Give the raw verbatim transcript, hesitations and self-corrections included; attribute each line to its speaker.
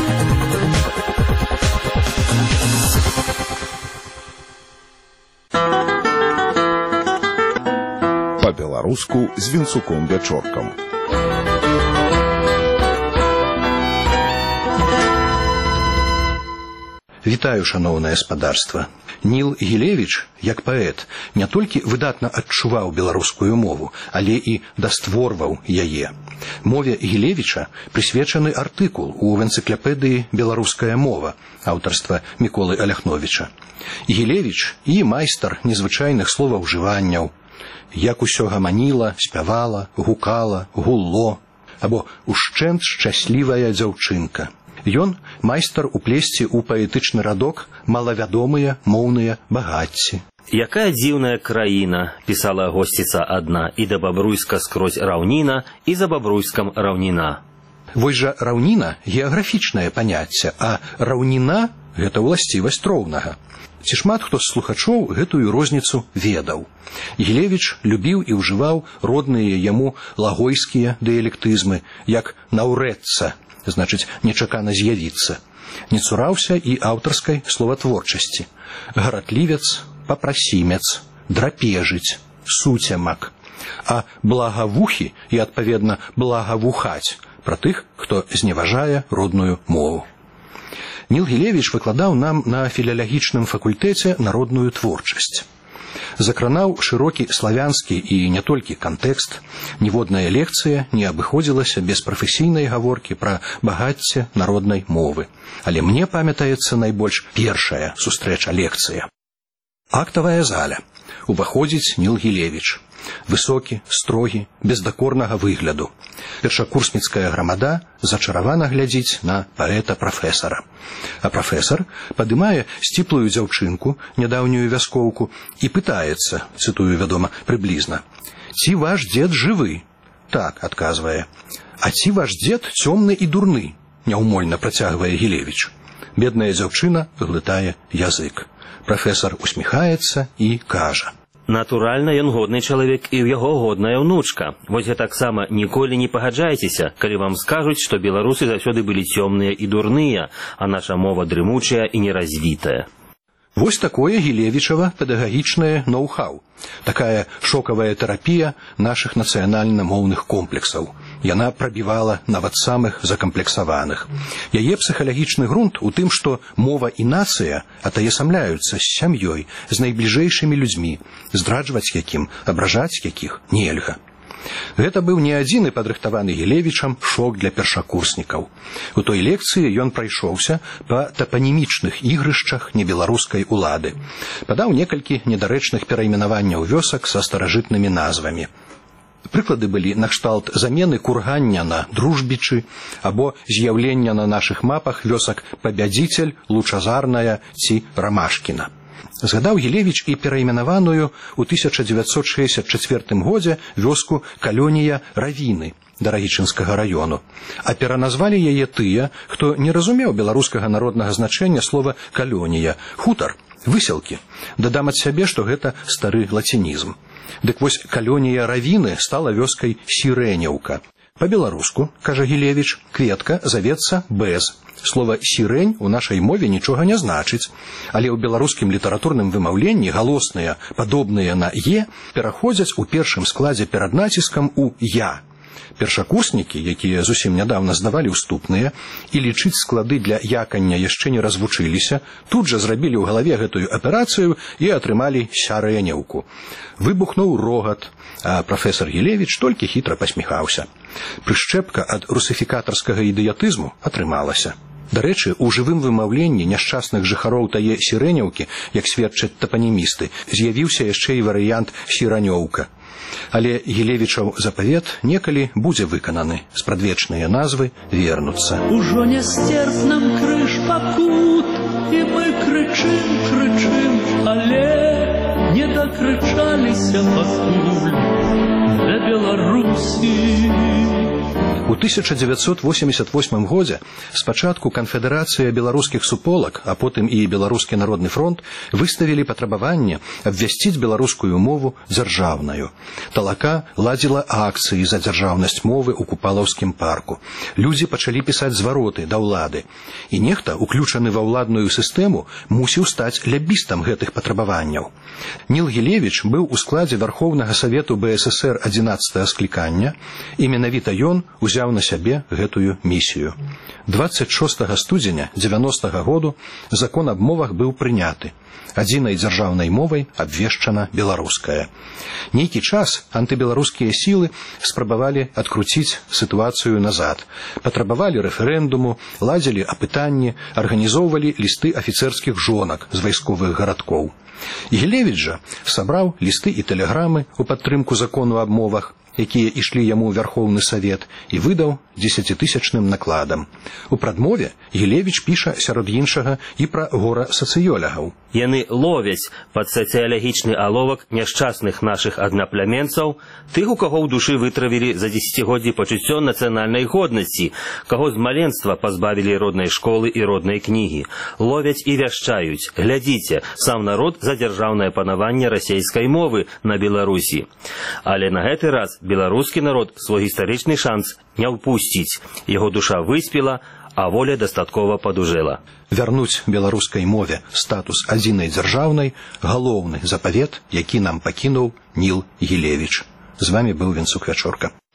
Speaker 1: По-беларуску з Вінцуком Вячоркам.
Speaker 2: Вітаю, шаноўнае спадарства. Ніл Гілевіч, як паэт, не толькі выдатна адчуваў беларускую мову, але і дастворваў яе. Мове Гілевіча прысвечаны артыкул у энцыклапедыі «Беларуская мова» аўтарства Міколы Аляхновіча. Гілевіч і майстар незвычайных словаўжыванняў, як усё гаманіла, спявала, гукала, гулло, або «ушчэнт шчаслівая дзяўчынка». Ён майстар уплесці ў паэтычны радок малавядомыя моўныя багацці.
Speaker 3: Якая дзіўная краіна, пісала госціца адна, і да Бабруйска скрозь раўніна, і за Бабруйскам раўніна.
Speaker 2: Вось жа раўніна геаграфічнае паняцце, а раўніна – гэта ўласцівасць роўнага. Ці шмат хто з слухачоў гэтую розніцу ведаў. Гілевіч любіў і ўжываў родныя яму лагойскія дыялектызмы, як «наўрэцца», значыць, нечакана з'явіцца. Не цураўся і аўтарскай словатворчасці. Гаратлівец, папрасімец, драпежыць, суцямак. А благавухі і, адпаведна, благавухаць пра тых, хто зневажае родную мову. Ніл Гілевіч выкладаў нам на філалагічным факультэце народную творчасць. Закранаў шырокі славянскі і не толькі кантэкст, ніводная лекцыя не абыходзілася без прафесійнай гаворкі пра багацце народнай мовы. Але мне памятаецца найбольш першая сустрэча лекцыя. Актавая заля. Уваходзіць Ніл Гілевіч. Высокі, строгі, без дакорнага выгляду. Першакурсніцкая грамада зачаравана глядзіць на паэта-прафесара. А прафесар падымае сціплую дзяўчынку, нядаўнюю вяскоўку, і пытаецца, цытую, вядома, прыблізна: «Ці ваш дзед жывы?» «Так», адказвае. «А ці ваш дзед цёмны і дурны?» Няўмольна працягвае Гілевіч. Бедная дзяўчына глытае язык. Прафесар усміхаецца і кажа:
Speaker 3: «Натуральна, ён годны чалавек, і ў яго годная ўнучка. Вось гэтаксама ніколі не пагаджайцеся, калі вам скажуць, што беларусы заўсёды былі цёмныя і дурныя, а наша мова дрымучая і неразвітая». Вось такое Гілевічава педагагічнае ноу-хау. Такая шокавая тэрапія нашых нацыянальна-моўных комплексаў. Яна прабівала нават самых закамплексаваных. Яе псіхалагічны грунт у тым, што мова і нацыя атаясамляюцца з сям'ёй, з найбліжэйшымі людзьмі, здраджваць якім, абражаць якіх нельга. Гэта быў не адзіны падрыхтаваны Гілевічам шок для першакурснікаў. У той лекцыі ён прайшоўся па тапанімічных ігрышчах небеларускай улады. Падаў некалькі недарэчных перайменаванняў вёсак са старажытнымі назвамі. Прыклады былі накшталт замены кургання на дружбічы або з'яўлення на нашых мапах вёсак Пабядзіцель, Лучазарная ці Рамашкіна. Згадаў Гілевіч і перайменаваную ў тысяча дзевяцьсот шэсцьдзясят чацвёртым годзе вёску Калёнія Равіны Дарагічынскага раёну. А пераназвалі яе тыя, хто не разумеў беларускага народнага значэння слова «калёнія» – хутар, выселкі. Дадам ад сябе, што гэта стары лацінізм. Дык вось Калёнія Равіны стала вёскай Сірэняўка. Па-беларуску, кажа Гілевіч, кветка завецца без. Слова «сірэнь» у нашай мове нічога не значыць, але ў беларускім літаратурным вымаўленні галосныя, падобныя на «е», пераходзяць у першым складзе перад націскам у «я». Першакурснікі, якія зусім нядаўна здавалі ўступныя і лічыць склады для якання яшчэ не развучыліся, тут жа зрабілі ў галаве гэтую аперацыю і атрымалі «сярэняўку». Выбухнуў рогат, а прафесар Гілевіч толькі хітра пасміхаўся. Прышчэпка ад русіфікатарскага ідыятызму атрымалася. Дарэчы, у жывым вымаўленні няшчасных жыхароў тае Сірэняўкі, як сведчаць тапанімісты, з'явіўся яшчэ і варыянт «сіранёўка». Але Гілевічаў запавет некалі будзе выкананы, спрадвечныя назвы вернуцца.
Speaker 4: Ужо не сцерп нам крыж пакут, і мы крычым, крычым, але не дакрычаліся пакуль да Беларусі.
Speaker 2: У тысяча девятьсот восемьдесят восьмым годзе спачатку канфедэрацыя беларускіх суполак, а потым і Беларускі народны фронт выставілі патрабаванне абвясціць беларускую мову дзяржаўнаю. Талака ладзіла акцыі за дзяржаўнасць мовы ў Купалаўскім парку. Людзі пачалі пісаць звароты да ўлады. І нехта, уключаны ва ўладную сістэму, мусіў стаць лябістам гэтых патрабаванняў. Ніл Гілевіч быў у складзе Вярхоўнага Савету бэ эс эс эр адзінаццатага склікання, і менавіта ён узяў на сябе гэтую місію. дваццаць шостага студзеня дзевяностага году закон аб мовах быў прыняты. Адзінай дзяржаўнай мовай абвешчана беларуская. Нейкі час антыбеларускія сілы спрабавалі адкруціць сітуацыю назад. Патрабавалі рэферэндуму, ладзілі апытанні, арганізоўвалі лісты афіцэрскіх жонак з вайсковых гарадкоў. Гілевіч жа сабраў лісты і тэлеграмы ў падтрымку закону аб мовах, якія ішлі яму ў Вярхоўны Савет, і выдаў дзесяцітысячным накладам. У прадмове Гілевіч піша сярод іншага і пра гора сацыёлягаў.
Speaker 3: Яны ловяць пад сацыялагічны аловак няшчасных нашых аднаплямёнцаў, тых, у каго ў душы вытравілі за дзесяцігоддзі пачуццё нацыянальнай годнасці, каго з маленства пазбавілі роднай школы і роднай кнігі. Ловяць і вяшчаюць: глядзіце, сам народ за дзяржаўнае панаванне расейскай мовы на Беларусі. Але на гэты раз беларускі народ свой гістарычны шанс не ўпусціць. Яго душа выспела, а воля дастаткова падужэла.
Speaker 2: Вярнуць беларускай мове статус адзінай дзяржаўнай – галоўны запавет, які нам пакінуў Ніл Гілевіч. З вамі быў Венцук Вячорка.